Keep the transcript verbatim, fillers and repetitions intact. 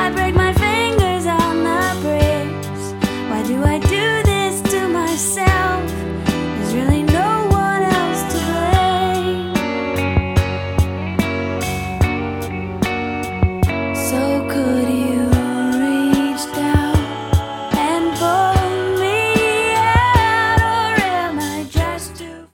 I break my fingers on the bricks? Why do I do this to myself?